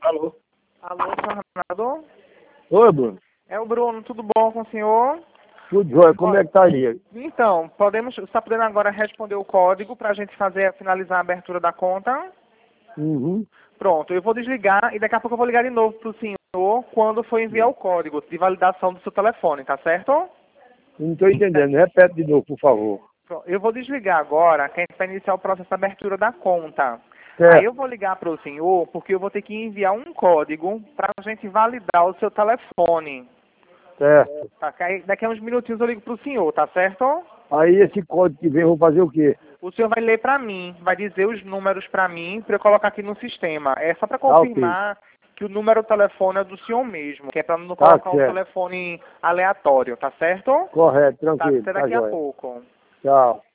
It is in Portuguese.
Alô? Alô, senhor Ronaldo? Oi, Bruno. É o Bruno, tudo bom com o senhor? Tudo jóia, como é que tá aí? Então, você está podendo agora responder o código para a gente finalizar a abertura da conta? Uhum. Pronto, eu vou desligar e daqui a pouco eu vou ligar de novo para o senhor quando for enviar o código de validação do seu telefone, tá certo? Não estou entendendo, repete de novo, por favor. Pronto, eu vou desligar agora, que a gente vai iniciar o processo de abertura da conta. Aí Certo, eu vou ligar para o senhor porque eu vou ter que enviar um código para a gente validar o seu telefone. certo. Tá, daqui a uns minutinhos eu ligo pro senhor, tá certo? Aí esse código que vem, eu vou fazer o quê? O senhor vai ler pra mim, vai dizer os números pra mim, pra eu colocar aqui no sistema. É só pra Tá ok. confirmar que o número do telefone é do senhor mesmo, que é pra não Tá colocar um certo. telefone aleatório, tá certo? Correto, Tá, tranquilo, até tá daqui a jóia. pouco. Tchau.